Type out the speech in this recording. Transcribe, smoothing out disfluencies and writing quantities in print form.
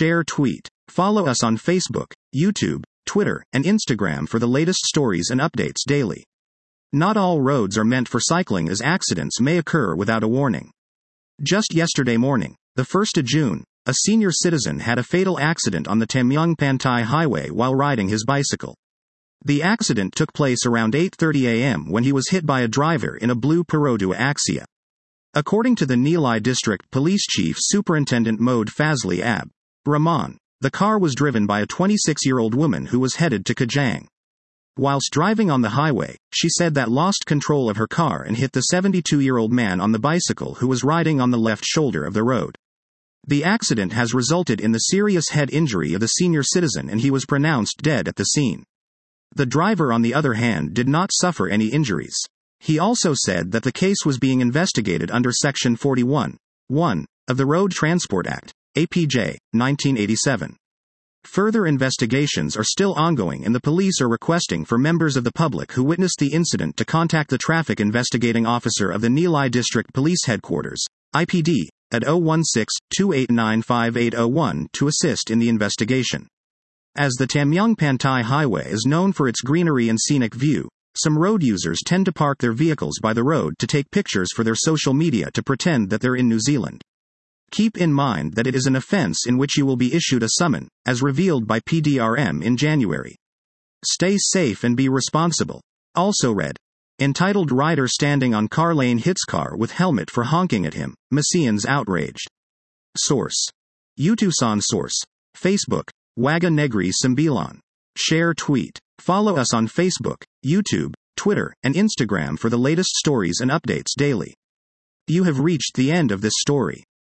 share, tweet. Follow us on Facebook, YouTube, Twitter, and Instagram for the latest stories and updates daily. Not all roads are meant for cycling, as accidents may occur without a warning. Just yesterday morning, the 1st of June, a senior citizen had a fatal accident on the Tamyong Pantai Highway while riding his bicycle. The accident took place around 8:30 a.m. when he was hit by a driver in a blue Perodua Axia. According to the Nilai District Police Chief Superintendent Mohd Fazli Ab Rahman, the car was driven by a 26-year-old woman who was headed to Kajang. Whilst driving on the highway, she said that lost control of her car and hit the 72-year-old man on the bicycle who was riding on the left shoulder of the road. The accident has resulted in the serious head injury of the senior citizen, and he was pronounced dead at the scene. The driver, on the other hand, did not suffer any injuries. He also said that the case was being investigated under Section 41(1) of the Road Transport Act, APJ, 1987. Further investigations are still ongoing, and the police are requesting for members of the public who witnessed the incident to contact the Traffic Investigating Officer of the Nilai District Police Headquarters, IPD, at 016-2895-801 to assist in the investigation. As the Tamyong Pantai Highway is known for its greenery and scenic view, some road users tend to park their vehicles by the road to take pictures for their social media to pretend that they're in New Zealand. Keep in mind that it is an offence in which you will be issued a summon, as revealed by PDRM in January. Stay safe and be responsible. Also read. Entitled Rider Standing on Car Lane Hits Car with Helmet for Honking at Him, Masians Outraged. Source. Utusan. Source. Facebook. Waga Negri Sembilan. Share, tweet. Follow us on Facebook, YouTube, Twitter, and Instagram for the latest stories and updates daily. You have reached the end of this story.